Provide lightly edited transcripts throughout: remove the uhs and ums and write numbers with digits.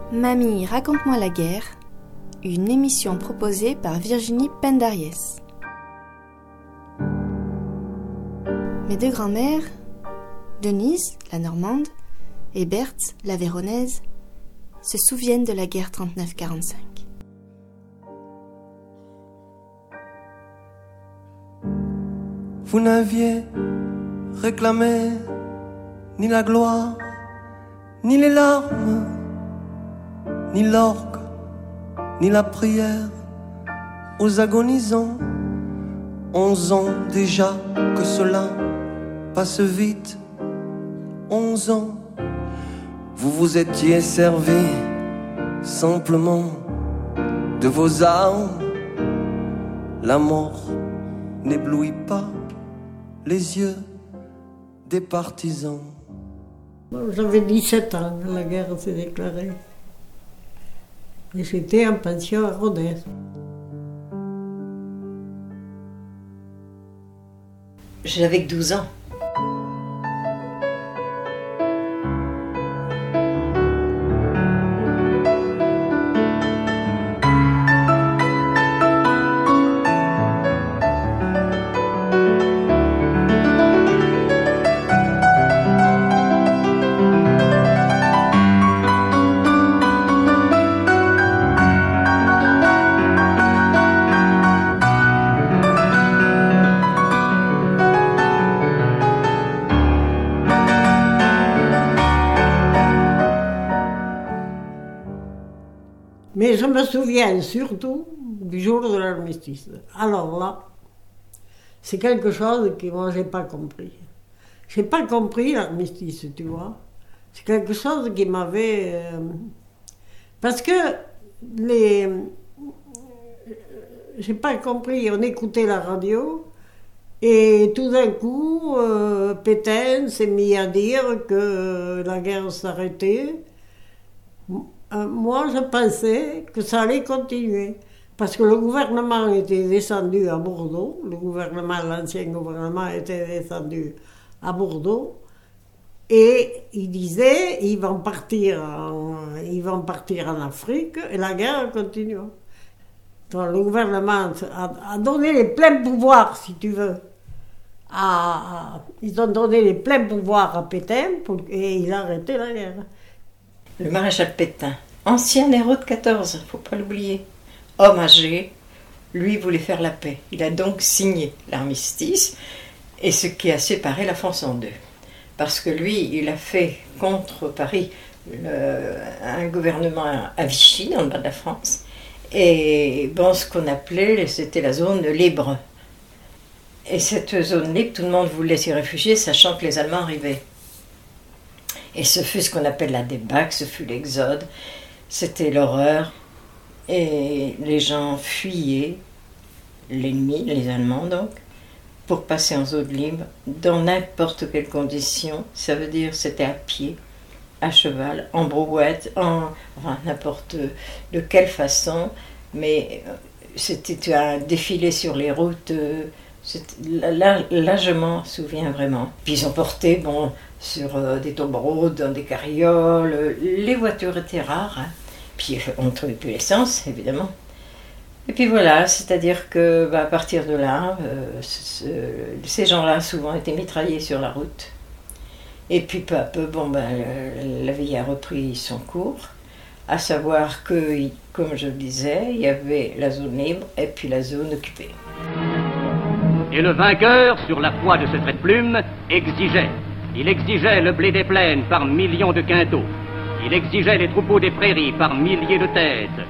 Mamie, raconte-moi la guerre, une émission proposée par Virginie Pendariès. Mes deux grands-mères, Denise, la Normande, et Berthe, la Véronaise, se souviennent de la guerre 39-45. Vous n'aviez réclamé ni la gloire, ni les larmes, ni l'orgue, ni la prière aux agonisants. 11 ans déjà que cela passe vite. 11 ans, vous vous étiez servi simplement de vos armes. La mort n'éblouit pas les yeux des partisans. J'avais 17 ans quand la guerre s'est déclarée. Et j'étais en pension à Rodez. J'avais que 12 ans. Mais je me souviens surtout du jour de l'armistice. Alors là, c'est quelque chose que moi j'ai pas compris. J'ai pas compris l'armistice, tu vois. C'est quelque chose qui m'avait... Parce que j'ai pas compris, on écoutait la radio et tout d'un coup, Pétain s'est mis à dire que la guerre s'arrêtait. Moi, je pensais que ça allait continuer. Parce que le gouvernement était descendu à Bordeaux. L'ancien gouvernement était descendu à Bordeaux. Et il disait, ils vont partir en Afrique et la guerre continue. Donc, le gouvernement a donné les pleins pouvoirs, si tu veux. Ils ont donné les pleins pouvoirs à Pétain et il a arrêté la guerre. Le maréchal Pétain, ancien héros de 14, faut pas l'oublier. Homme âgé, lui voulait faire la paix. Il a donc signé l'armistice, et ce qui a séparé la France en deux. Parce que lui, il a fait contre Paris un gouvernement à Vichy, dans le bas de la France, et bon, ce qu'on appelait, c'était la zone libre. Et cette zone libre, tout le monde voulait s'y réfugier, sachant que les Allemands arrivaient. Et ce fut ce qu'on appelle la débâcle, ce fut l'exode, c'était l'horreur. Et les gens fuyaient, l'ennemi, les Allemands donc, pour passer en zone libre, dans n'importe quelle condition. Ça veut dire c'était à pied, à cheval, en brouette, enfin n'importe de quelle façon, mais c'était un défilé sur les routes. Là, je m'en souviens vraiment. Puis ils ont porté, bon, sur des tombereaux, dans des carrioles. Les voitures étaient rares, hein. Puis on ne trouvait plus l'essence, évidemment. Et puis voilà, c'est-à-dire que à partir de là, ces gens-là souvent étaient mitraillés sur la route. Et puis peu à peu, la vie a repris son cours, à savoir que, comme je le disais, il y avait la zone libre et puis la zone occupée. Et le vainqueur, sur la foi de ce trait de plume, exigeait. Il exigeait le blé des plaines par millions de quintaux. Il exigeait les troupeaux des prairies par milliers de têtes.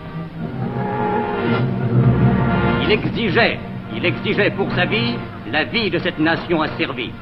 Il exigeait pour sa vie, la vie de cette nation asservie.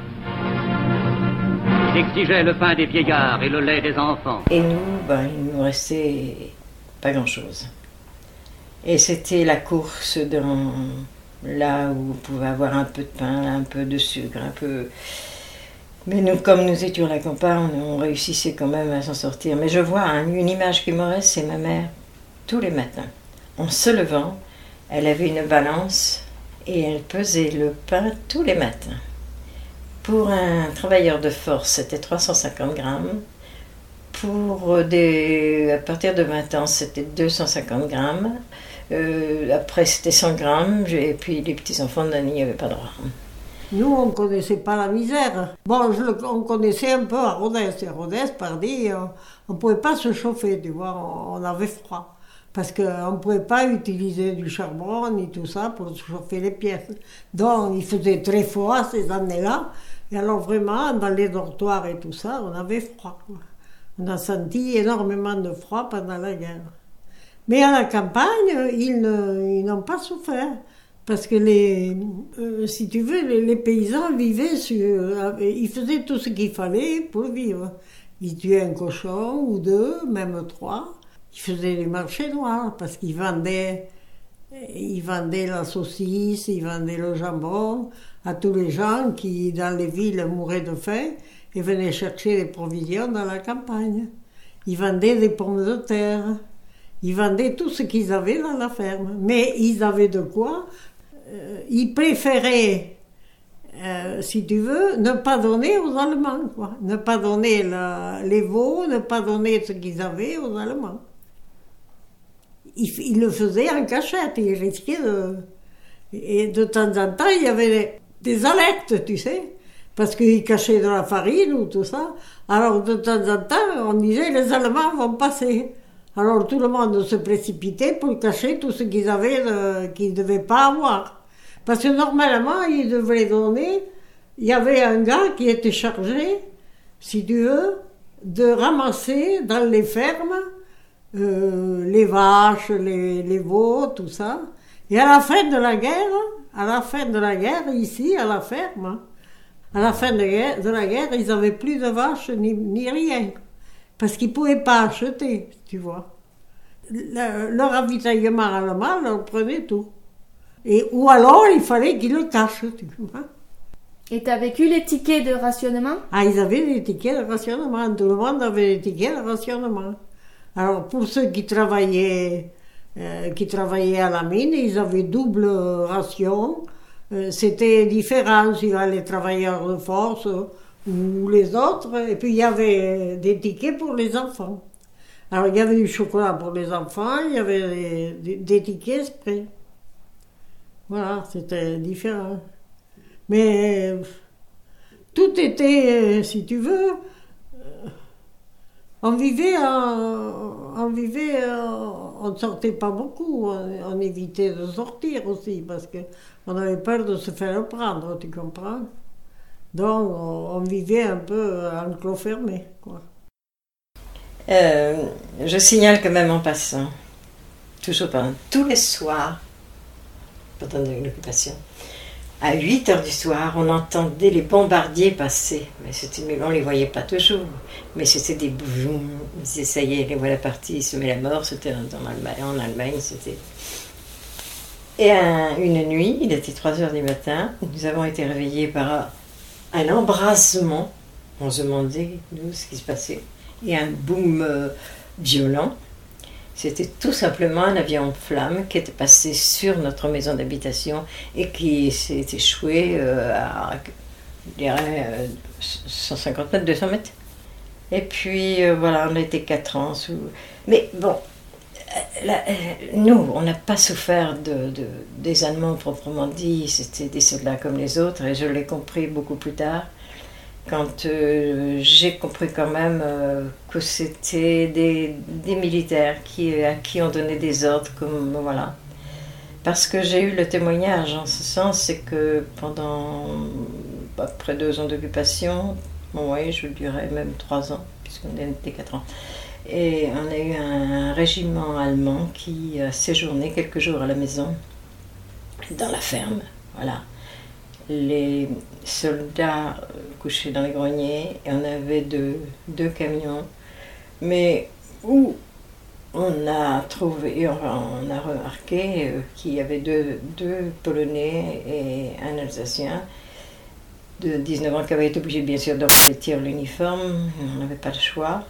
Il exigeait le pain des vieillards et le lait des enfants. Et nous, il nous restait pas grand-chose. Et c'était la course dans... là où on pouvait avoir un peu de pain, un peu de sucre, un peu... Mais nous, comme nous étions à la campagne, on réussissait quand même à s'en sortir. Mais je vois une image qui me reste, c'est ma mère, tous les matins. En se levant, elle avait une balance et elle pesait le pain tous les matins. Pour un travailleur de force, c'était 350 grammes. À partir de 20 ans, c'était 250 grammes. Après, c'était 100 grammes. Et puis, les petits-enfants de Nanny n'avaient pas droit. Nous, on ne connaissait pas la misère. Bon, on connaissait un peu à Rodez. Et Rodez, pardi, on ne pouvait pas se chauffer, tu vois, on avait froid. Parce qu'on ne pouvait pas utiliser du charbon ni tout ça pour chauffer les pièces. Donc, il faisait très froid ces années-là. Et alors, vraiment, dans les dortoirs et tout ça, on avait froid. On a senti énormément de froid pendant la guerre. Mais à la campagne, ils n'ont pas souffert. Parce que si tu veux, les paysans vivaient ils faisaient tout ce qu'il fallait pour vivre. Ils tuaient un cochon ou deux, même 3. Ils faisaient les marchés noirs parce qu'ils vendaient la saucisse, ils vendaient le jambon à tous les gens qui, dans les villes, mouraient de faim et venaient chercher les provisions dans la campagne. Ils vendaient des pommes de terre. Ils vendaient tout ce qu'ils avaient dans la ferme. Mais ils avaient de quoi. Ils préféraient, si tu veux, ne pas donner aux Allemands, quoi. Ne pas donner les veaux, ne pas donner ce qu'ils avaient aux Allemands. Ils le faisaient en cachette, ils risquaient de... Et de temps en temps, il y avait des alertes, tu sais, parce qu'ils cachaient de la farine ou tout ça. Alors de temps en temps, on disait, les Allemands vont passer. Alors tout le monde se précipitait pour cacher tout ce qu'ils avaient, qu'ils ne devaient pas avoir. Parce que normalement, ils devaient donner, il y avait un gars qui était chargé, si tu veux, de ramasser dans les fermes les vaches, les veaux, tout ça. Et à la fin de la guerre, ici, à la ferme, à la fin de la guerre, ils n'avaient plus de vaches ni rien. Parce qu'ils ne pouvaient pas acheter, tu vois. Le ravitaillement allemand leur prenait tout. Ou alors, il fallait qu'ils le cachent, tu vois. Et tu as vécu les tickets de rationnement? Ah, ils avaient des tickets de rationnement. Tout le monde avait des tickets de rationnement. Alors, pour ceux qui travaillaient à la mine, ils avaient double ration. C'était différent sur les travailleurs de force ou les autres. Et puis, il y avait des tickets pour les enfants. Alors, il y avait du chocolat pour les enfants, il y avait des tickets exprès. Voilà, c'était différent. Mais tout était, si tu veux, on ne sortait pas beaucoup, on évitait de sortir aussi, parce qu'on avait peur de se faire prendre, tu comprends? Donc, on vivait un peu en clos fermé, quoi. Je signale quand même en passant, toujours pendant tous les soirs, pendant l'occupation, à 8h du soir, on entendait les bombardiers passer. Mais on ne les voyait pas toujours. Mais c'était des boum. Ils disaient, ça y est, les voilà partis, ils se mettent la mort. C'était en Allemagne, c'était... Et une nuit, il était 3h du matin, nous avons été réveillés par un embrasement. On se demandait, nous, ce qui se passait. Et un boom violent. C'était tout simplement un avion en flammes qui était passé sur notre maison d'habitation et qui s'est échoué à, je dirais, 150 mètres, 200 mètres. Et puis, voilà, on a été 4 ans sous... Mais bon, nous, on n'a pas souffert des Allemands proprement dit. C'était des soldats comme les autres et je l'ai compris beaucoup plus tard. Quand j'ai compris quand même que c'était des militaires à qui on donnait des ordres, comme voilà. Parce que j'ai eu le témoignage en ce sens, c'est que pendant près de 2 ans d'occupation, bon, oui, je dirais même 3 ans, puisqu'on était 4 ans, et on a eu un régiment allemand qui a séjourné quelques jours à la maison, dans la ferme, voilà. Les soldats couchaient dans les greniers et on avait deux camions, mais où on a remarqué qu'il y avait deux Polonais et un Alsacien de 19 ans qui avaient été obligés bien sûr de revêtir l'uniforme, on n'avait pas le choix.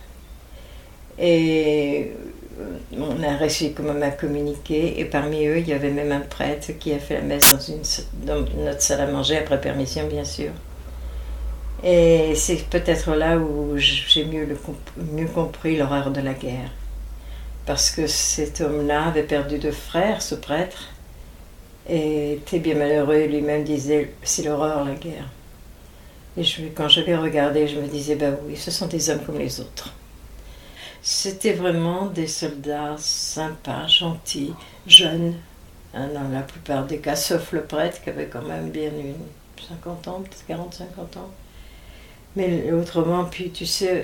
Et on a réussi quand même à communiquer, et parmi eux, il y avait même un prêtre qui a fait la messe dans notre salle à manger, après permission bien sûr. Et c'est peut-être là où j'ai mieux compris l'horreur de la guerre. Parce que cet homme-là avait perdu 2 frères, ce prêtre, et était bien malheureux. Lui-même disait, c'est l'horreur, la guerre. Et quand je l'ai regardé, je me disais, ben oui, ce sont des hommes comme les autres. C'était vraiment des soldats sympas, gentils, jeunes, dans la plupart des cas, sauf le prêtre qui avait quand même bien 50 ans, peut-être 40-50 ans. Mais autrement, puis tu sais,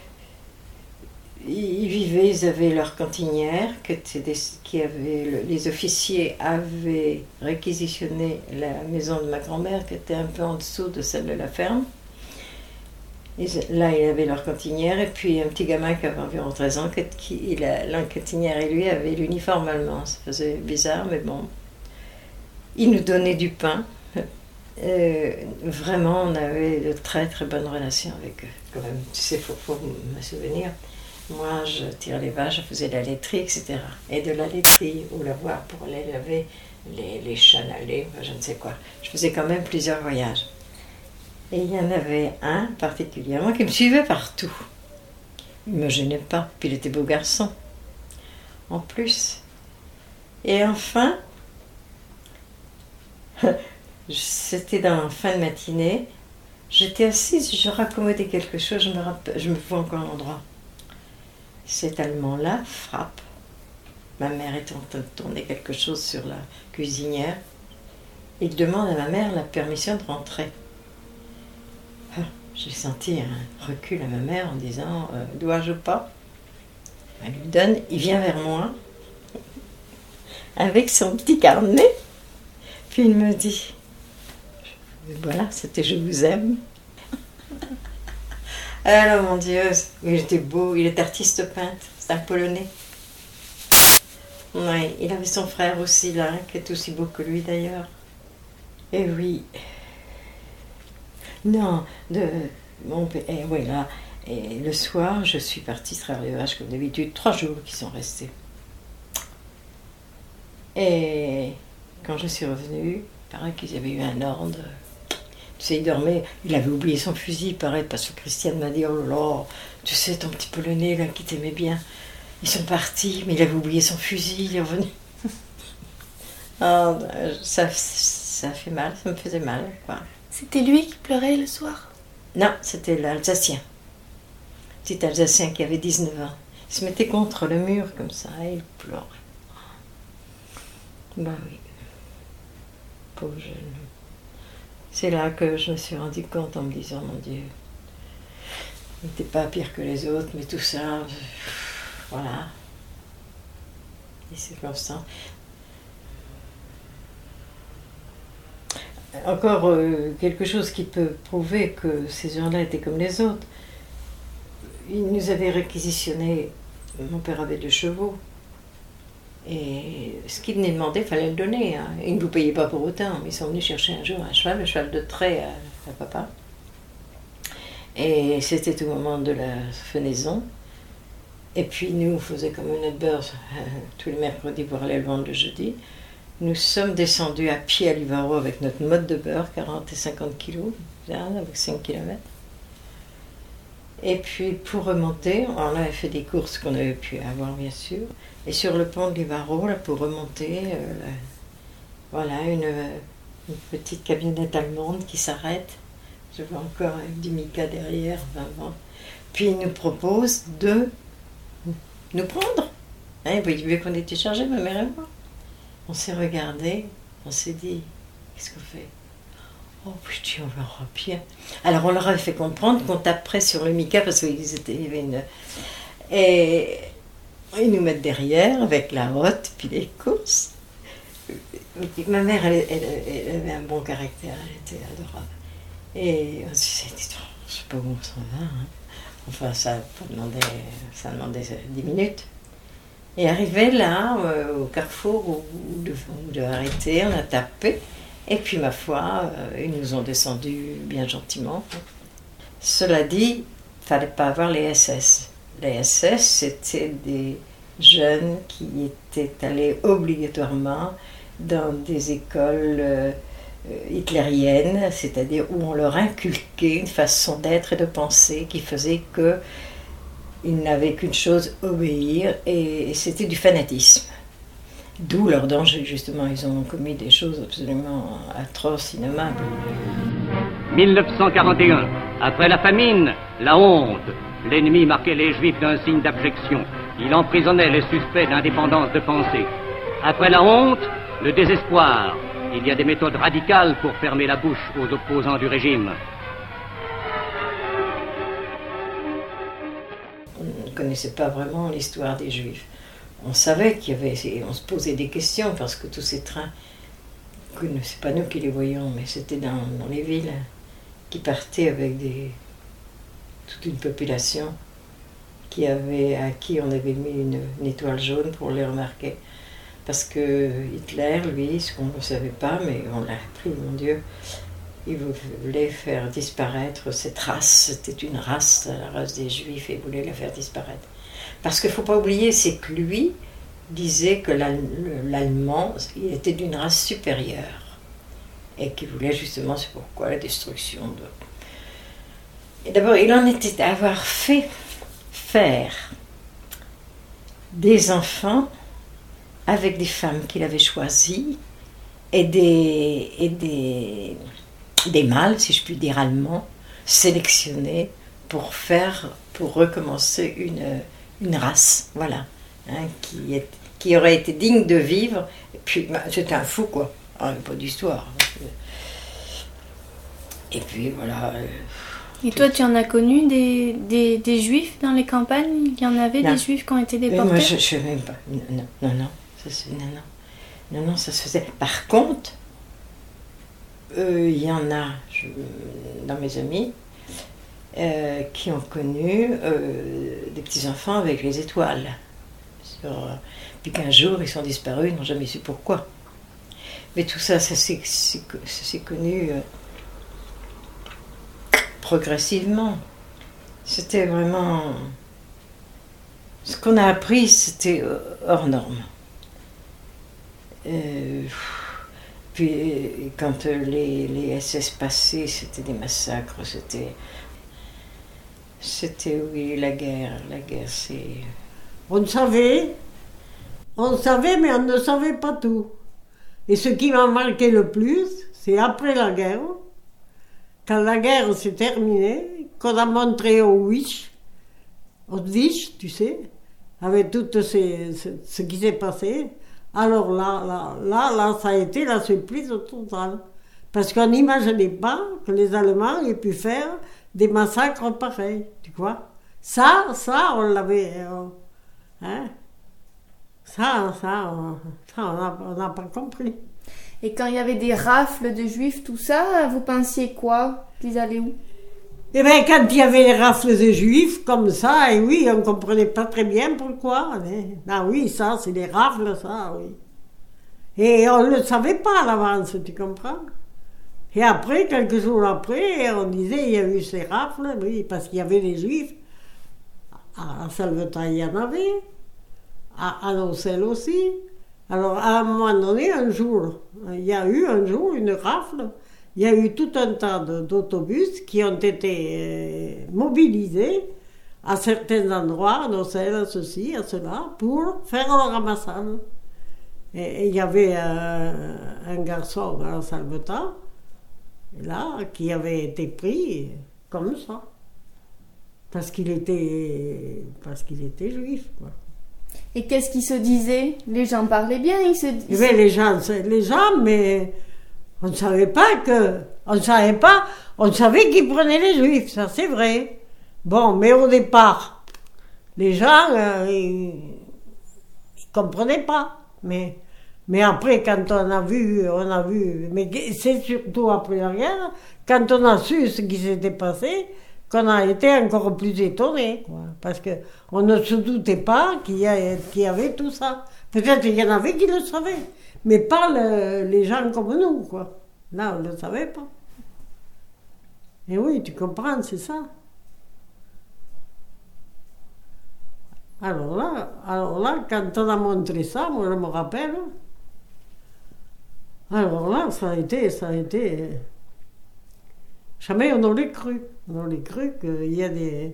ils vivaient, ils avaient leur cantinière, les officiers avaient réquisitionné la maison de ma grand-mère, qui était un peu en dessous de celle de la ferme. Et là, il avait leur cantinière, et puis un petit gamin qui avait environ 13 ans, la cantinière et lui avaient l'uniforme allemand. Ça faisait bizarre, mais bon. Ils nous donnaient du pain. Vraiment, on avait de très très bonnes relations avec eux. Quand même, tu sais, faut me souvenir. Moi, je tirais les vaches, je faisais la laiterie, etc. Et de la laiterie au lavoir pour aller laver les chaînes à lait, je ne sais quoi. Je faisais quand même plusieurs voyages. Et il y en avait un particulièrement qui me suivait partout. Il ne me gênait pas, puis il était beau garçon. En plus. Et enfin, c'était dans la fin de matinée, j'étais assise, je raccommodais quelque chose, je me vois encore l'endroit. Cet Allemand-là frappe. Ma mère était en train de tourner quelque chose sur la cuisinière. Il demande à ma mère la permission de rentrer. J'ai senti un recul à ma mère en disant « dois-je pas ?» Elle lui donne, il vient vers moi avec son petit carnet. Puis il me dit « voilà, c'était « je vous aime ». Alors mon Dieu, il était beau, il est artiste peintre, c'est un Polonais. Oui, il avait son frère aussi là, qui est aussi beau que lui d'ailleurs. Et oui. Non, oui là. Et le soir, je suis partie travailler les vaches comme d'habitude, 3 jours qui sont restés. Et quand je suis revenue, il paraît qu'ils avaient eu un ordre. Tu sais, il dormait, il avait oublié son fusil, pareil, parce que Christiane m'a dit, oh là là, tu sais, ton petit Polonais là qui t'aimait bien, ils sont partis, mais il avait oublié son fusil, il est revenu. Oh, ça fait mal, ça me faisait mal, quoi. C'était lui qui pleurait le soir? Non, c'était l'Alsacien. Petit Alsacien qui avait 19 ans. Il se mettait contre le mur comme ça et il pleurait. Ben oui. Pauvre jeune. C'est là que je me suis rendu compte en me disant, mon Dieu, il n'était pas pire que les autres, mais tout ça, voilà. Les circonstances. Encore quelque chose qui peut prouver que ces gens-là étaient comme les autres. Ils nous avaient réquisitionné, mon père avait 2 chevaux. Et ce qu'ils venaient demander, il fallait le donner. Hein. Ils ne vous payaient pas pour autant, mais ils sont venus chercher un jour un cheval, le cheval de trait à papa. Et c'était au moment de la fenaison. Et puis nous, on faisait comme notre beurre tous les mercredis pour aller le vendre le jeudi. Nous sommes descendus à pied à Livaro avec notre mode de beurre, 40 et 50 kilos, avec 5 km. Et puis pour remonter, on avait fait des courses qu'on avait pu avoir bien sûr. Et sur le pont de Livaro, là, pour remonter, voilà, une petite camionnette allemande qui s'arrête. Je vois encore avec du mica derrière, 20. Puis il nous propose de nous prendre. Hein, vous voyez qu'on était chargés, ma mère et moi. On s'est regardés, on s'est dit, qu'est-ce qu'on fait? Oh putain, on verra bien. Alors on leur avait fait comprendre qu'on taperait sur le mica parce qu'il y avait une... Et ils nous mettent derrière avec la hotte, puis les courses. Ma mère, elle avait un bon caractère, elle était adorable. Et on s'est dit, je sais pas où on s'en va. Hein. Enfin, ça demandait 10 minutes. Et arrivé là, au carrefour où on devait arrêter, on a tapé. Et puis, ma foi, ils nous ont descendus bien gentiment. Cela dit, il ne fallait pas avoir les SS. Les SS, c'était des jeunes qui étaient allés obligatoirement dans des écoles hitlérienne, c'est-à-dire où on leur inculquait une façon d'être et de penser qui faisait qu'ils n'avaient qu'une chose, obéir, et c'était du fanatisme. D'où leur danger, justement. Ils ont commis des choses absolument atroces, innommables. 1941. Après la famine, la honte. L'ennemi marquait les Juifs d'un signe d'abjection. Il emprisonnait les suspects d'indépendance de pensée. Après la honte, le désespoir. Il y a des méthodes radicales pour fermer la bouche aux opposants du régime. On ne connaissait pas vraiment l'histoire des Juifs. On savait qu'il y avait, on se posait des questions parce que tous ces trains, c'est pas nous qui les voyions, mais c'était dans les villes qui partaient avec toute une population à qui on avait mis une étoile jaune pour les remarquer. Parce que Hitler, lui, ce qu'on ne savait pas, mais on l'a appris, mon Dieu, il voulait faire disparaître cette race. C'était une race, la race des Juifs, et il voulait la faire disparaître. Parce qu'il ne faut pas oublier, c'est que lui disait que l'Allemand, il était d'une race supérieure. Et qu'il voulait justement, c'est pourquoi, la destruction de... Et d'abord, il en était à avoir fait faire des enfants avec des femmes qu'il avait choisies et des mâles, si je puis dire allemands, sélectionnés pour recommencer une race, voilà, hein, qui aurait été digne de vivre. Et puis, c'était un fou, quoi, hein, pas d'histoire. Et puis, voilà. Et toi, tu en as connu des Juifs dans les campagnes? Il y en avait des Juifs qui ont été déportés? Moi, je ne sais même pas. Non, ça se faisait. Par contre, il y en a dans mes amis qui ont connu des petits-enfants avec les étoiles. Puis qu'un jour, ils sont disparus, ils n'ont jamais su pourquoi. Mais tout ça, ça s'est connu progressivement. C'était vraiment... Ce qu'on a appris, c'était hors norme. Puis quand les SS passaient, c'était des massacres, c'était oui, la guerre, c'est... On savait, mais on ne savait pas tout. Et ce qui m'a marqué le plus, c'est après la guerre, quand la guerre s'est terminée, qu'on a montré Auschwitz, tu sais, avec tout ce qui s'est passé. Alors là, ça a été la surprise totale. Parce qu'on n'imaginait pas que les Allemands aient pu faire des massacres pareils, tu vois. Ça, on l'avait... hein? Ça, on n'a pas compris. Et quand il y avait des rafles de Juifs, tout ça, vous pensiez quoi? Qu'ils allaient où? Eh bien, quand il y avait les rafles de Juifs, comme ça, et oui, on ne comprenait pas très bien pourquoi. Mais, ah oui, ça, c'est des rafles, ça, oui. Et on ne le savait pas à l'avance, tu comprends? Et après, quelques jours après, on disait, il y a eu ces rafles, oui, parce qu'il y avait des Juifs. À Salvetat, il y en avait. À Nocelle aussi. Alors, à un moment donné, il y a eu un jour une rafle. Il y a eu tout un tas d'autobus qui ont été mobilisés à certains endroits, à Nocelle, à ceci, à cela, pour faire le ramassage. Et il y avait un garçon à Salvetat, là, qui avait été pris comme ça. Parce qu'il était juif, quoi. Et qu'est-ce qu'ils se disaient? Les gens parlaient bien, Mais les gens, mais on ne savait pas on savait qu'ils prenaient les juifs, ça c'est vrai. Bon, mais au départ, les gens, ils comprenaient pas. Mais après, quand on a vu, mais c'est surtout après la guerre, quand on a su ce qui s'était passé, qu'on a été encore plus étonnés, quoi. Parce qu'on ne se doutait pas qu'il y avait tout ça. Peut-être qu'il y en avait qui le savaient, mais pas les gens comme nous, quoi. Là, on ne le savait pas. Et oui, tu comprends, c'est ça. Alors là, quand on a montré ça, moi je me rappelle, Alors là, ça a été... Jamais on n'aurait cru. On aurait cru qu'il y a des...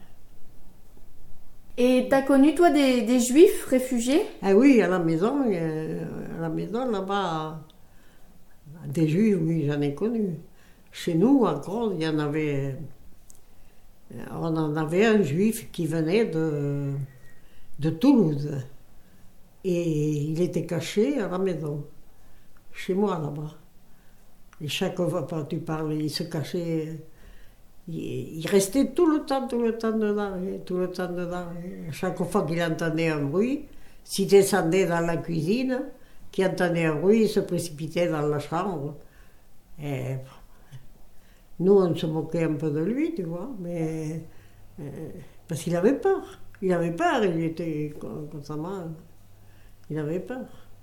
Et t'as connu, toi, des juifs réfugiés? Ah oui, à la maison là-bas, des juifs, oui, j'en ai connu. Chez nous, encore, il y en avait... On en avait un juif qui venait de Toulouse. Et il était caché à la maison, chez moi là-bas. Et chaque fois que tu parlais, il se cachait. Il restait tout le temps dedans. Chaque fois qu'il entendait un bruit, s'il descendait dans la cuisine, qu'il entendait un bruit, il se précipitait dans la chambre. Et nous, on se moquait un peu de lui, tu vois, mais parce qu'il avait peur. Il avait peur, il était constamment... Il avait peur.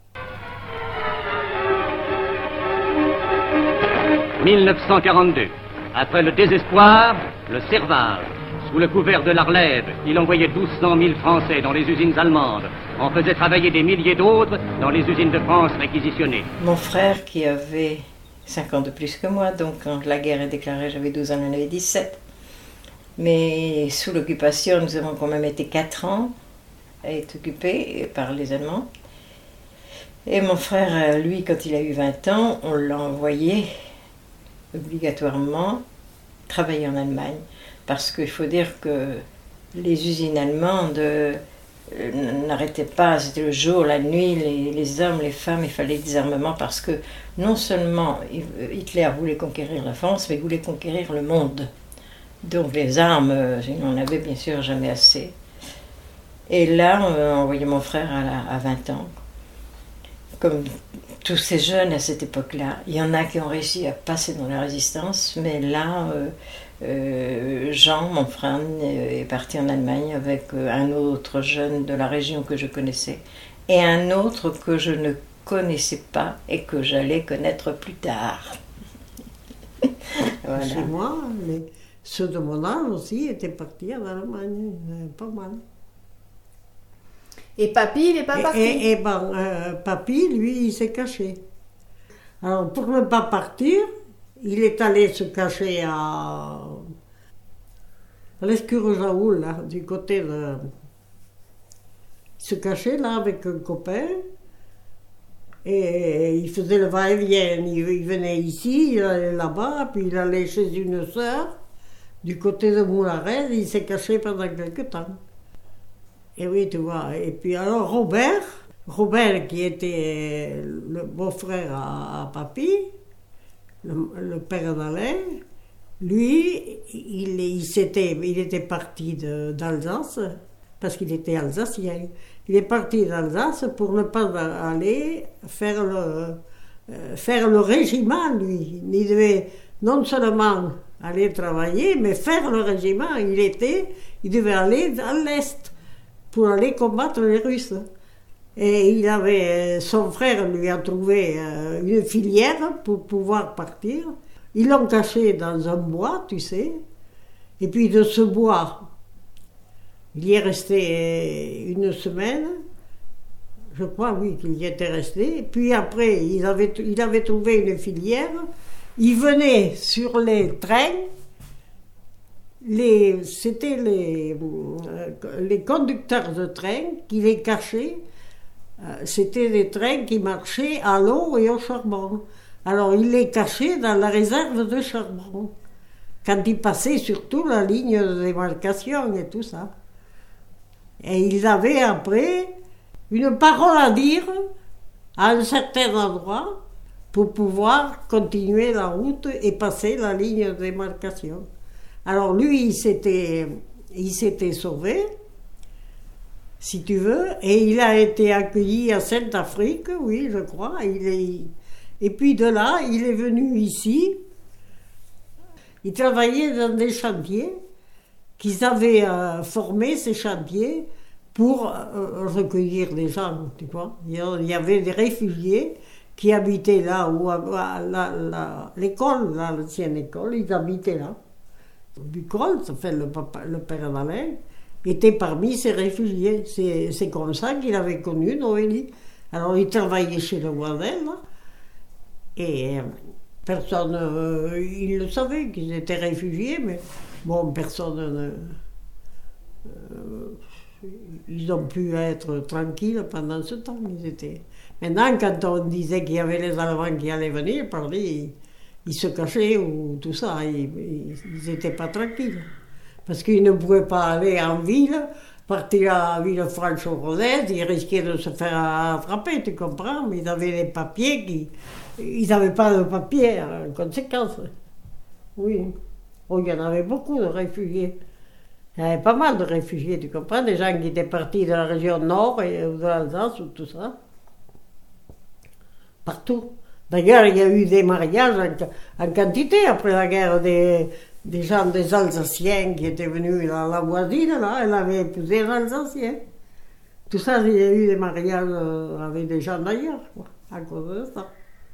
1942. Après le désespoir, le servage. Sous le couvert de l'Arlève, il envoyait 1200 000 Français dans les usines allemandes. On faisait travailler des milliers d'autres dans les usines de France réquisitionnées. Mon frère, qui avait 5 ans de plus que moi, donc quand la guerre est déclarée, j'avais 12 ans, il en avait 17. Mais sous l'occupation, nous avons quand même été 4 ans à être occupés par les Allemands. Et mon frère, lui, quand il a eu 20 ans, on l'a envoyé obligatoirement travailler en Allemagne. Parce qu'il faut dire que les usines allemandes n'arrêtaient pas, c'était le jour, la nuit, les hommes, les femmes, il fallait des armements parce que non seulement Hitler voulait conquérir la France, mais il voulait conquérir le monde. Donc les armes, il n'en avait bien sûr jamais assez. Et là, on a envoyé mon frère à 20 ans. Comme tous ces jeunes à cette époque-là, il y en a qui ont réussi à passer dans la résistance, mais là, Jean, mon frère, est parti en Allemagne avec un autre jeune de la région que je connaissais et un autre que je ne connaissais pas et que j'allais connaître plus tard. Voilà. Chez moi, ceux de mon âge aussi étaient partis en Allemagne, pas mal. Et papy, il n'est pas parti? Papy, lui, il s'est caché. Alors, pour ne pas partir, il est allé se cacher à l'Escure-Jaoul, là, du côté de... Il se cachait là avec un copain, et il faisait le va-et-vient. Il venait ici, il allait là-bas, puis il allait chez une sœur, du côté de Moularet, il s'est caché pendant quelque temps. Et oui, tu vois. Et puis alors Robert qui était le beau-frère à papy, le père d'Alain, lui, il était parti d'Alsace, parce qu'il était alsacien. Il est parti d'Alsace pour ne pas aller faire le régiment, lui. Il devait non seulement aller travailler, mais faire le régiment. Il devait aller à l'Est pour aller combattre les Russes. Et son frère lui a trouvé une filière pour pouvoir partir. Ils l'ont caché dans un bois, tu sais. Et puis de ce bois, il y est resté une semaine. Je crois, oui, qu'il y était resté. Puis après, il avait trouvé une filière. Il venait sur les trains. C'était les conducteurs de train qui les cachaient. C'était des trains qui marchaient à l'eau et au charbon. Alors il les cachait dans la réserve de charbon, quand ils passaient surtout la ligne de démarcation et tout ça. Et ils avaient après une parole à dire à un certain endroit pour pouvoir continuer la route et passer la ligne de démarcation. Alors lui, il s'était sauvé, si tu veux, et il a été accueilli à Sainte-Afrique, oui, je crois. Et puis de là, il est venu ici. Il travaillait dans des chantiers qu'ils avaient formés, ces chantiers, pour recueillir les gens, tu vois. Il y avait des réfugiés qui habitaient là, où l'école, l'ancienne école, ils habitaient là. Bucol, ça fait le père d'Alain, était parmi ces réfugiés. C'est comme ça qu'il avait connu Noélie. Alors il travaillait chez le Guadel, là, Et personne, ils le savaient qu'ils étaient réfugiés, mais bon, personne ils ont pu être tranquilles pendant ce temps. Maintenant, quand on disait qu'il y avait les Allemands qui allaient venir, ils se cachaient ou tout ça, ils n'étaient pas tranquilles. Parce qu'ils ne pouvaient pas aller en ville, partir à Villefranche-sur-Rodez, ils risquaient de se faire attraper, tu comprends? Mais ils avaient les papiers ils n'avaient pas de papiers, en conséquence. Oui. Oh, il y en avait beaucoup de réfugiés. Il y avait pas mal de réfugiés, tu comprends? Des gens qui étaient partis de la région nord et de l'Alsace ou tout ça. Partout. D'ailleurs, il y a eu des mariages en quantité après la guerre des gens des Alsaciens qui étaient venus dans la voisine, là, elle avait épousé un Alsacien. Tout ça, il y a eu des mariages avec des gens d'ailleurs, quoi, à cause de ça.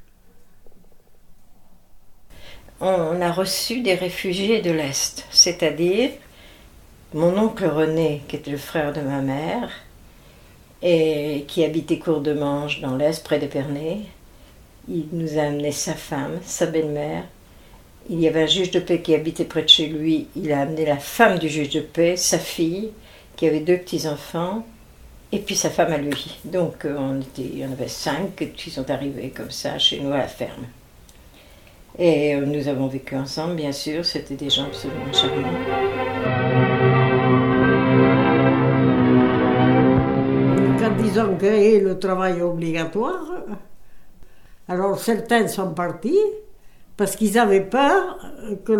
On a reçu des réfugiés de l'Est, c'est-à-dire mon oncle René, qui était le frère de ma mère, et qui habitait Courdemanche dans l'Est, près d'Épernay. Il nous a amené sa femme, sa belle-mère. Il y avait un juge de paix qui habitait près de chez lui. Il a amené la femme du juge de paix, sa fille, qui avait 2 petits-enfants, et puis sa femme à lui. Donc il y en avait 5 qui sont arrivés comme ça chez nous à la ferme. Et nous avons vécu ensemble, bien sûr. C'était des gens absolument charmants. Quand ils ont créé le travail obligatoire, alors certains sont partis parce qu'ils avaient peur que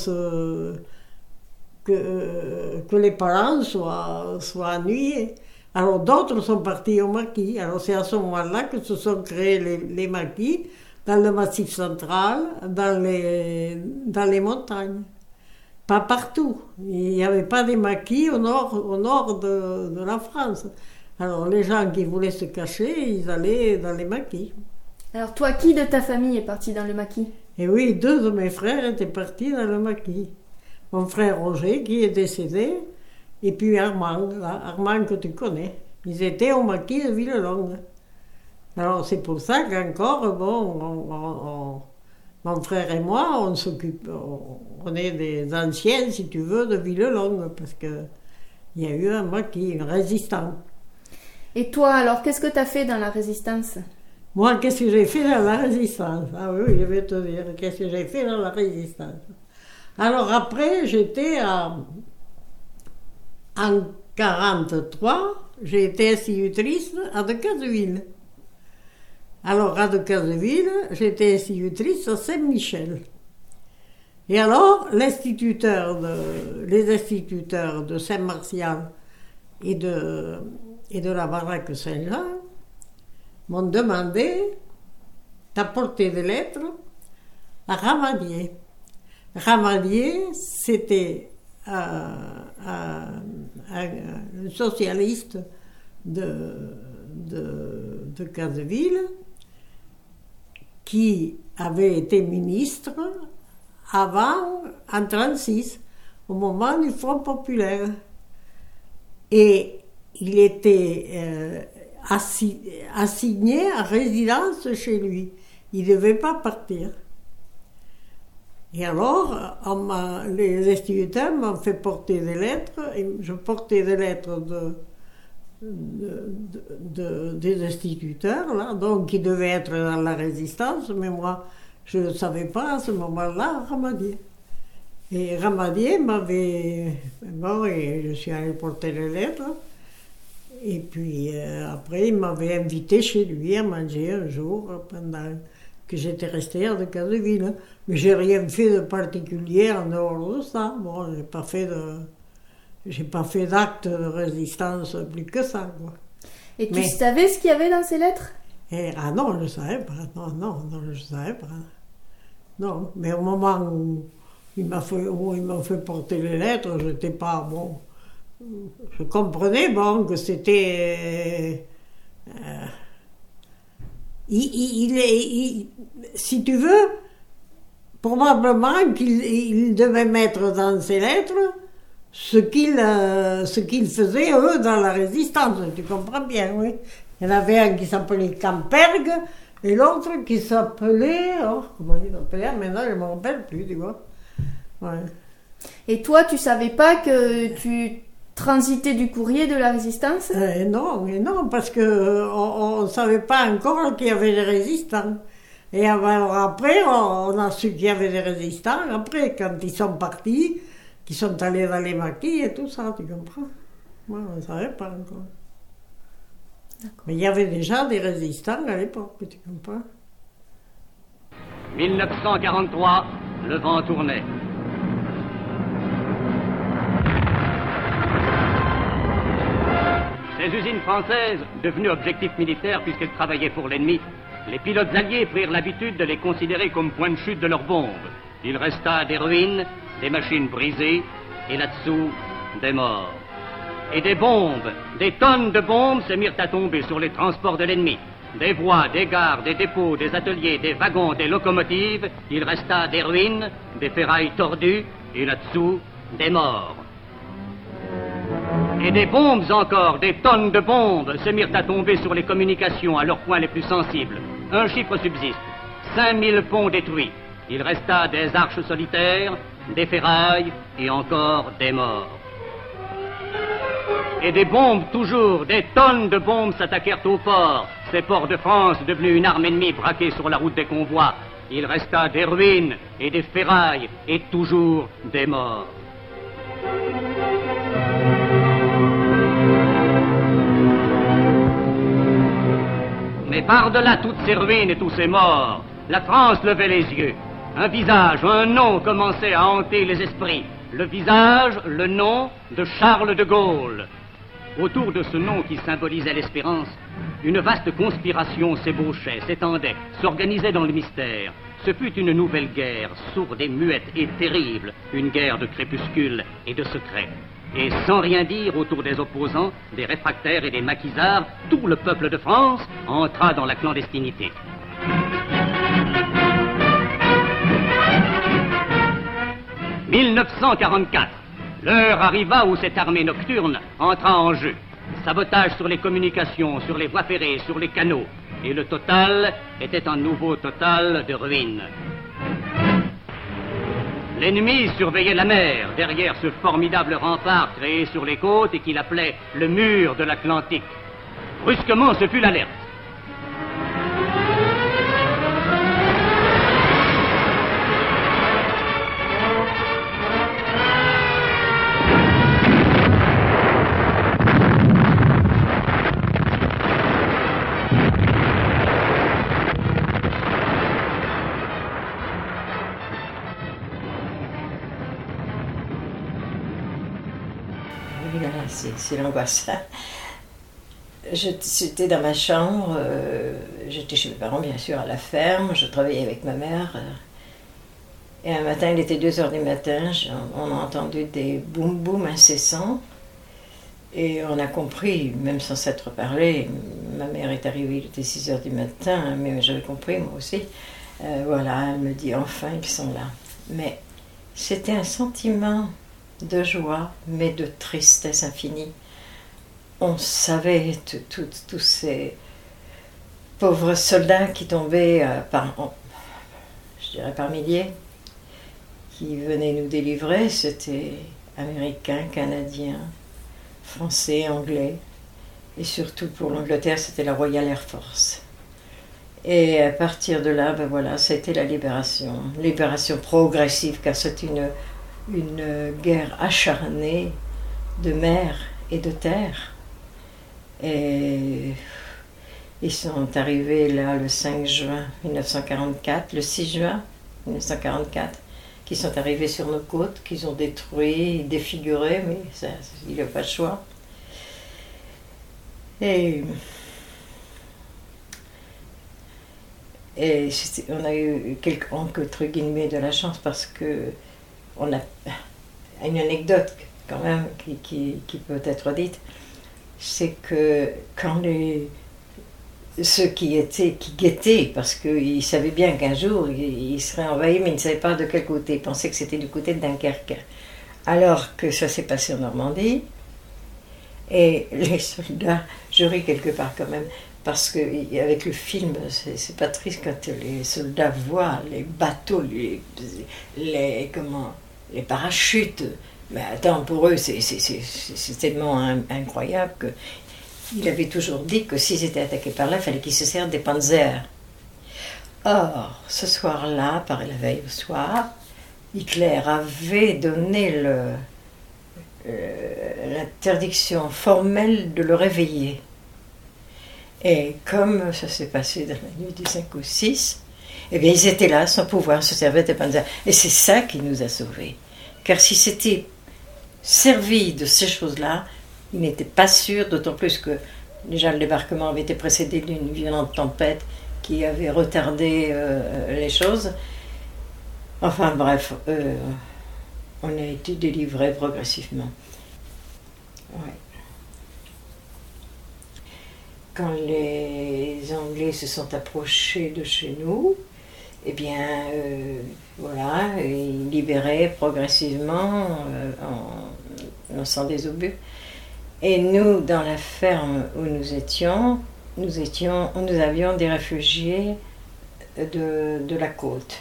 les parents soient ennuyés. Alors d'autres sont partis au maquis. Alors c'est à ce moment-là que se sont créés les maquis dans le Massif central, dans les montagnes. Pas partout. Il n'y avait pas de maquis au nord de la France. Alors les gens qui voulaient se cacher, ils allaient dans les maquis. Alors toi, qui de ta famille est parti dans le maquis? Et oui, 2 de mes frères étaient partis dans le maquis. Mon frère Roger, qui est décédé, et puis Armand, là, Armand que tu connais. Ils étaient au maquis de Villelongue. Alors c'est pour ça qu'encore, bon, mon frère et moi, on est des anciens, si tu veux, de Villelongue, parce qu'il y a eu un maquis, un résistant. Et toi, alors, qu'est-ce que tu as fait dans la résistance? Moi, qu'est-ce que j'ai fait dans la résistance? Ah oui, je vais te dire, qu'est-ce que j'ai fait dans la résistance. Alors après, j'étais en 1943, j'ai été institutrice à Decazeville. Alors, à Decazeville, j'étais institutrice à Saint-Michel. Et alors, les instituteurs de Saint-Martial et de la baraque Saint-Jean m'ont demandé d'apporter des lettres à Ramadier. Ramadier, c'était un socialiste de Decazeville qui avait été ministre avant, en 1936, au moment du Front populaire. Et il était assigné à résidence chez lui. Il ne devait pas partir. Et alors, les instituteurs m'ont fait porter des lettres, et je portais des lettres des instituteurs, là, donc qui devaient être dans la résistance, mais moi, je ne savais pas à ce moment-là Ramadier. Et Ramadier m'avait... Bon, et je suis allée porter les lettres. Et puis après, il m'avait invité chez lui à manger un jour, pendant que j'étais restée à Decazeville. Mais j'ai rien fait de particulier en dehors de ça. Bon, j'ai pas fait d'acte de résistance plus que ça, quoi. Et tu savais ce qu'il y avait dans ces lettres? Ah non, je ne savais pas. Non, je ne savais pas. Non, mais au moment où il m'a fait porter les lettres, j'étais pas bon. Je comprenais que c'était. Si tu veux, probablement qu'il devait mettre dans ses lettres ce qu'ils faisaient, eux, dans la résistance. Tu comprends bien, oui. Il y en avait un qui s'appelait Campergue, Et l'autre qui s'appelait, comment il s'appelait? Maintenant, je ne me rappelle plus, tu vois. Ouais. Et toi, tu savais pas que tu transitais du courrier de la résistance? Non, parce qu'on ne savait pas encore qu'il y avait des résistants. Et alors après, on a su qu'il y avait des résistants. Après, quand ils sont partis, qu'ils sont allés dans les maquis et tout ça, tu comprends? Moi, on ne savait pas encore. D'accord. Mais il y avait déjà des résistants à l'époque, tu comprends? 1943, le vent tournait. Ces usines françaises, devenues objectifs militaires puisqu'elles travaillaient pour l'ennemi, les pilotes alliés prirent l'habitude de les considérer comme point de chute de leurs bombes. Il resta des ruines, des machines brisées, et là-dessous, des morts. Et des bombes, des tonnes de bombes se mirent à tomber sur les transports de l'ennemi. Des voies, des gares, des dépôts, des ateliers, des wagons, des locomotives, il resta des ruines, des ferrailles tordues, et là-dessous, des morts. Et des bombes encore, des tonnes de bombes se mirent à tomber sur les communications à leurs points les plus sensibles. Un chiffre subsiste, 5000 ponts détruits. Il resta des arches solitaires, des ferrailles et encore des morts. Et des bombes toujours, des tonnes de bombes s'attaquèrent aux ports. Ces ports de France devenus une arme ennemie braquée sur la route des convois. Il resta des ruines et des ferrailles et toujours des morts. Mais par-delà toutes ces ruines et tous ces morts, la France levait les yeux. Un visage, un nom commençait à hanter les esprits. Le visage, le nom de Charles de Gaulle. Autour de ce nom qui symbolisait l'espérance, une vaste conspiration s'ébauchait, s'étendait, s'organisait dans le mystère. Ce fut une nouvelle guerre, sourde et muette et terrible, une guerre de crépuscule et de secret. Et sans rien dire autour des opposants, des réfractaires et des maquisards, tout le peuple de France entra dans la clandestinité. « 1944. L'heure arriva où cette armée nocturne entra en jeu. Sabotage sur les communications, sur les voies ferrées, sur les canaux. Et le total était un nouveau total de ruines. L'ennemi surveillait la mer, derrière ce formidable rempart créé sur les côtes et qu'il appelait le mur de l'Atlantique. Brusquement, ce fut l'alerte. C'est l'angoisse. J'étais dans ma chambre, j'étais chez mes parents bien sûr à la ferme, je travaillais avec ma mère. Et un matin, il était 2h du matin, on a entendu des boum boum incessants. Et on a compris, même sans s'être parlé, ma mère est arrivée, il était 6h du matin, mais j'avais compris moi aussi. Voilà, elle me dit enfin ils sont là. Mais c'était un sentiment de joie, mais de tristesse infinie. On savait tous ces pauvres soldats qui tombaient je dirais par milliers, qui venaient nous délivrer. C'était américains, canadiens, français, anglais. Et surtout pour l'Angleterre, c'était la Royal Air Force. Et à partir de là, ben voilà, ça a été la libération. Libération progressive, car c'est une guerre acharnée de mer et de terre. Et ils sont arrivés là le 5 juin 1944, le 6 juin 1944, qui sont arrivés sur nos côtes, qu'ils ont détruit, défiguré, mais ça, il n'y a pas de choix. Et on a eu entre guillemets de la chance parce que on a une anecdote quand même qui peut être dite, c'est que quand ceux qui guettaient, parce qu'ils savaient bien qu'un jour ils seraient envahis, mais ils ne savaient pas de quel côté, ils pensaient que c'était du côté de Dunkerque. Alors que ça s'est passé en Normandie, et les soldats, je ris quelque part quand même, Parce qu'avec le film, c'est pas triste quand les soldats voient les bateaux, les parachutes. Mais attends, pour eux, c'est tellement incroyable qu'il avait toujours dit que s'ils étaient attaqués par là, il fallait qu'ils se servent des panzers. Or, ce soir-là, par la veille au soir, Hitler avait donné l'interdiction formelle de le réveiller. Et comme ça s'est passé dans la nuit du 5 au 6, eh bien ils étaient là sans pouvoir se servir des panzers. Et c'est ça qui nous a sauvés. Car si c'était servi de ces choses-là, ils n'étaient pas sûrs, d'autant plus que déjà le débarquement avait été précédé d'une violente tempête qui avait retardé les choses. Enfin bref, on a été délivrés progressivement. Ouais. Quand les Anglais se sont approchés de chez nous, eh bien, voilà, ils libéraient progressivement en lançant des obus. Et nous, dans la ferme où nous avions des réfugiés de la côte.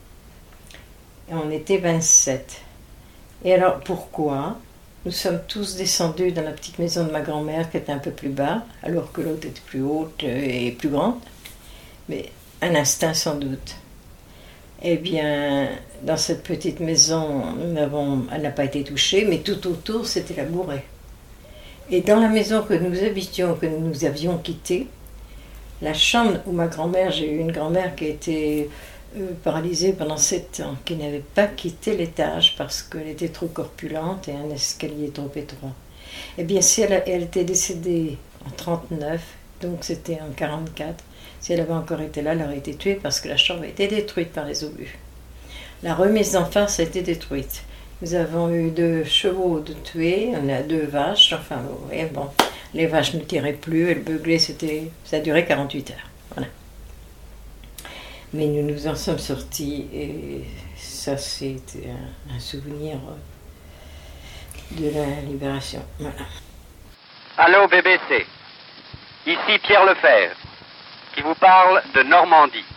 Et on était 27. Et alors, pourquoi ? Nous sommes tous descendus dans la petite maison de ma grand-mère qui était un peu plus bas, alors que l'autre était plus haute et plus grande. Mais un instinct sans doute. Eh bien, dans cette petite maison, elle n'a pas été touchée, mais tout autour, c'était labouré. Et dans la maison que nous habitions, que nous avions quittée, la chambre où ma grand-mère, j'ai eu une grand-mère qui a été paralysée pendant 7 ans, qui n'avait pas quitté l'étage parce qu'elle était trop corpulente et un escalier trop étroit. Eh bien, si elle était décédée en 1939, donc c'était en 1944, si elle avait encore été là, elle aurait été tuée parce que la chambre a été détruite par les obus. La remise d'en face a été détruite. Nous avons eu 2 chevaux de tués, on a 2 vaches, enfin, vous voyez, bon, les vaches ne tiraient plus, et le beuglé, ça a duré 48 heures. Voilà. Mais nous nous en sommes sortis et ça c'était un souvenir de la libération. Voilà. Allô BBC, ici Pierre Lefebvre, qui vous parle de Normandie.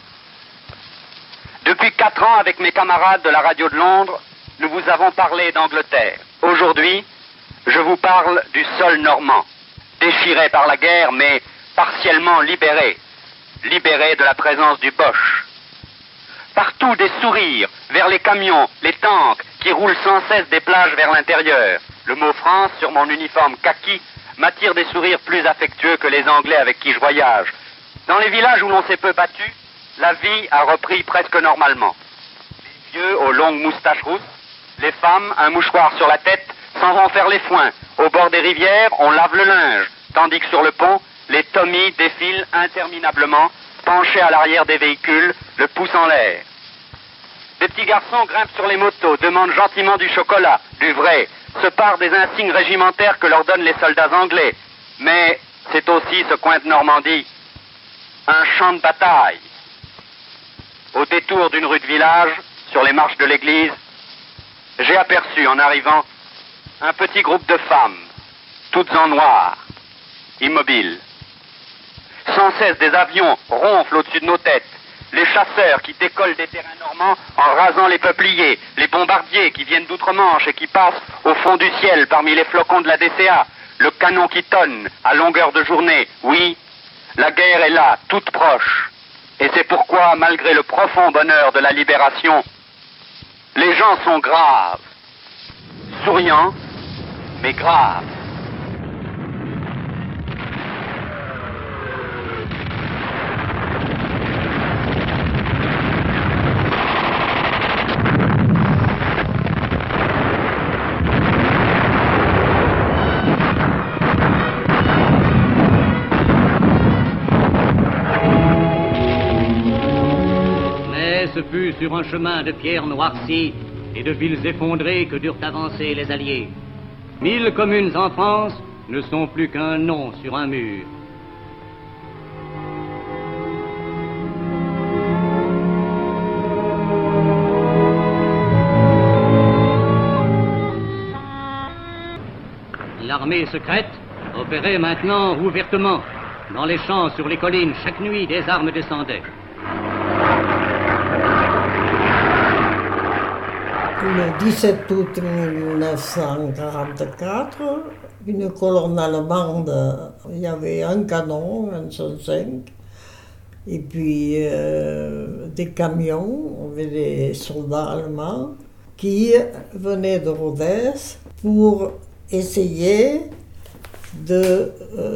Depuis 4 ans, avec mes camarades de la radio de Londres, nous vous avons parlé d'Angleterre. Aujourd'hui, je vous parle du sol normand, déchiré par la guerre, mais partiellement libéré de la présence du Boche. Partout des sourires vers les camions, les tanks qui roulent sans cesse des plages vers l'intérieur. Le mot France sur mon uniforme kaki m'attire des sourires plus affectueux que les Anglais avec qui je voyage. Dans les villages où l'on s'est peu battu, la vie a repris presque normalement. Les vieux aux longues moustaches rousses, les femmes, un mouchoir sur la tête, s'en vont faire les foins. Au bord des rivières, on lave le linge, tandis que sur le pont, les Tommies défilent interminablement, penchés à l'arrière des véhicules, le pouce en l'air. Des petits garçons grimpent sur les motos, demandent gentiment du chocolat, du vrai, se parent des insignes régimentaires que leur donnent les soldats anglais. Mais c'est aussi ce coin de Normandie, un champ de bataille. Au détour d'une rue de village, sur les marches de l'église, j'ai aperçu en arrivant un petit groupe de femmes, toutes en noir, immobiles. Sans cesse des avions ronflent au-dessus de nos têtes, les chasseurs qui décollent des terrains normands en rasant les peupliers, les bombardiers qui viennent d'outre-Manche et qui passent au fond du ciel parmi les flocons de la DCA, le canon qui tonne à longueur de journée. Oui, la guerre est là, toute proche. Et c'est pourquoi, malgré le profond bonheur de la libération, les gens sont graves, souriants, mais graves. Ce fut sur un chemin de pierres noircies et de villes effondrées que durent avancer les Alliés. 1000 communes en France ne sont plus qu'un nom sur un mur. L'armée secrète opérait maintenant ouvertement. Dans les champs, sur les collines, chaque nuit, des armes descendaient. Le 17 août 1944, une colonne allemande, il y avait un canon, un 105, et puis des camions, on avait des soldats allemands qui venaient de Rodez pour essayer de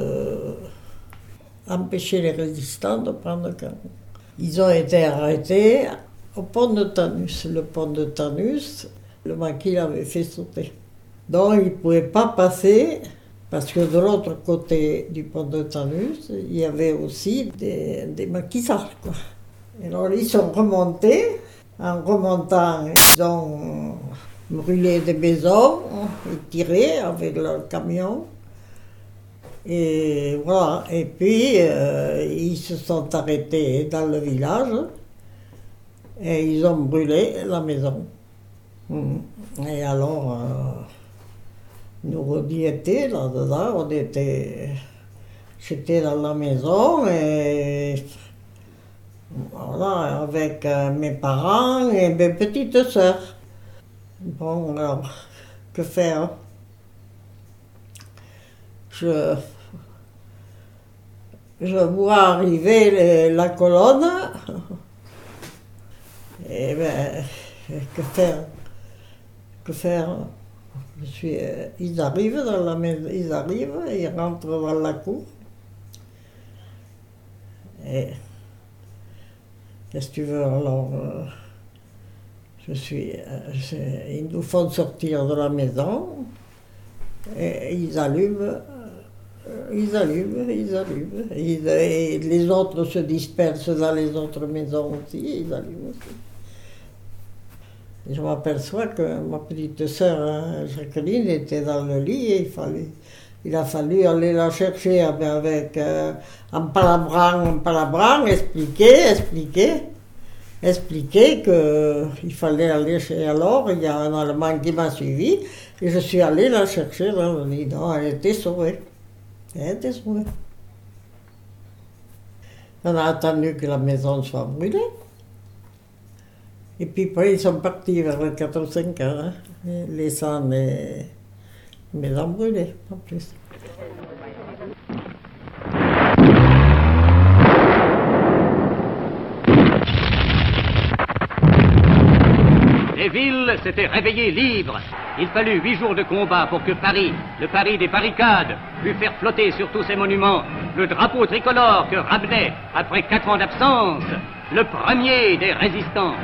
empêcher les résistants de prendre le canon. Ils ont été arrêtés au pont de Tanus. Le pont de Tanus, le maquis l'avait fait sauter. Donc ils ne pouvaient pas passer, parce que de l'autre côté du pont de Tanus, il y avait aussi des maquisards, quoi. Et alors ils sont remontés. En remontant, ils ont brûlé des maisons et tiré avec leur camion. Et voilà. Et puis, ils se sont arrêtés dans le village et ils ont brûlé la maison. Et alors, nous on y était là-dedans, j'étais dans la maison et voilà, avec mes parents et mes petites sœurs. Bon, alors, que faire? Je vois arriver la colonne, et bien, que faire? Ils arrivent dans la maison, ils rentrent dans la cour. Et qu'est-ce que tu veux alors? Ils nous font sortir de la maison et ils allument. Et les autres se dispersent dans les autres maisons aussi, ils allument aussi. Et je m'aperçois que ma petite sœur Jacqueline était dans le lit et il a fallu aller la chercher avec en palabrant, expliquer qu'il fallait aller chez alors. Il y a un Allemand qui m'a suivi et je suis allée la chercher dans le lit. Non, elle était sauvée. On a attendu que la maison soit brûlée. Et puis après, ils sont partis vers les 4 ou 5 heures, laissant les maisons brûlées, en plus. Les villes s'étaient réveillées libres. Il fallut 8 jours de combat pour que Paris, le Paris des barricades, pût faire flotter sur tous ses monuments le drapeau tricolore que ramenait, après 4 ans d'absence, le premier des résistants.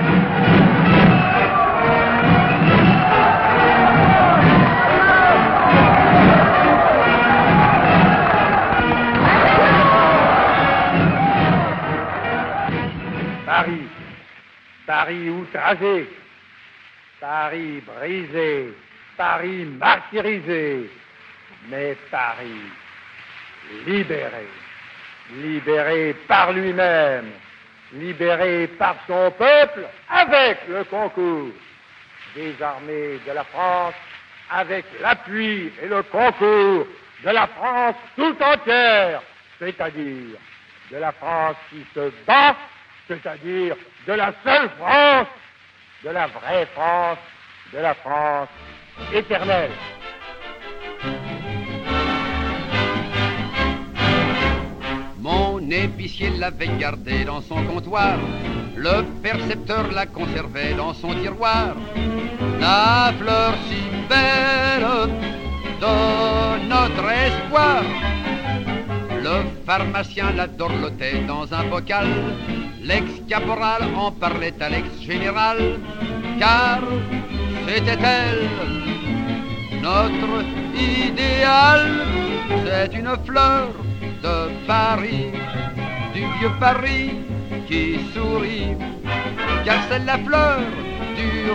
Paris outragé, Paris brisé, Paris martyrisé, mais Paris libéré, libéré par lui-même, libéré par son peuple avec le concours des armées de la France, avec l'appui et le concours de la France tout entière, c'est-à-dire de la France qui se bat, c'est-à-dire de la seule France, de la vraie France, de la France éternelle. Mon épicier l'avait gardé dans son comptoir, le percepteur la conservait dans son tiroir. La fleur si belle de notre espoir, le pharmacien la dorlotait dans un bocal. L'ex-caporal en parlait à l'ex-général, car c'était elle, notre idéal. C'est une fleur de Paris, du vieux Paris qui sourit, car c'est la fleur du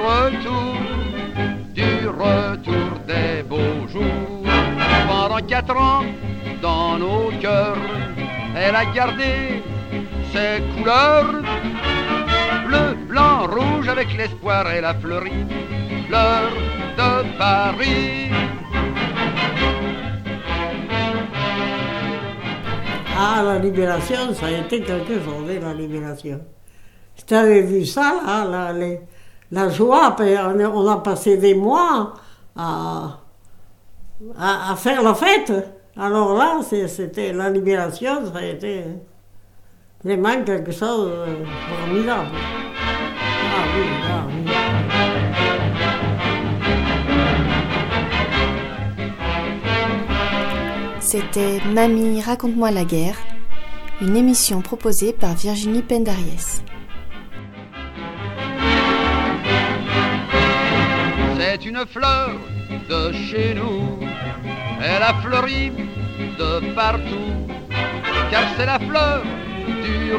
retour des beaux jours. Pendant 4 ans, dans nos cœurs, elle a gardé ses couleurs, bleu, blanc, rouge, avec l'espoir elle a fleuri, fleur de Paris. Ah, la libération, ça a été quelque chose, la libération. Si tu avais vu ça, là, la joie, on a passé des mois à faire la fête. Alors là, c'était la libération, ça a été vraiment quelque chose de formidable. Ah oui, ah oui. C'était Mamie, raconte-moi la guerre, une émission proposée par Virginie Pendariès. C'est une fleur de chez nous, elle a fleuri de partout, car c'est la fleur du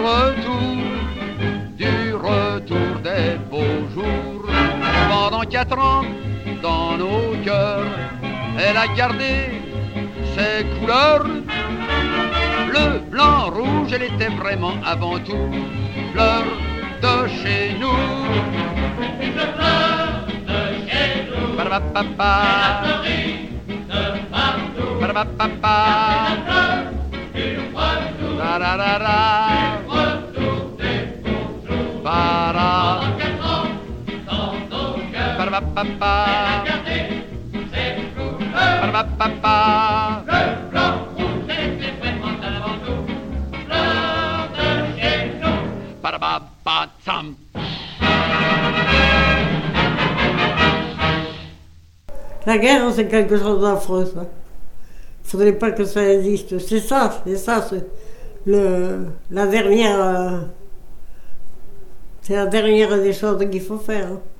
retour des beaux jours. Pendant 4 ans, dans nos cœurs, elle a gardé ses couleurs, bleu, blanc, rouge, elle était vraiment avant tout fleur de chez nous. Une fleur de chez nous, Parapapa, elle a fleuri de partout, Parapapa, du retour, la la la la, du retour des beaux jours. Para, pendant 4 ans, dans nos cœurs, Parapapa, elle a gardé ses couleurs, Parapapa. Le blanc rouge était vraiment avant tout fleur de chez nous. Parababatsam. La guerre, c'est quelque chose d'affreux, ça. Il ne faudrait pas que ça existe. C'est ça, c'est la dernière... c'est la dernière des choses qu'il faut faire.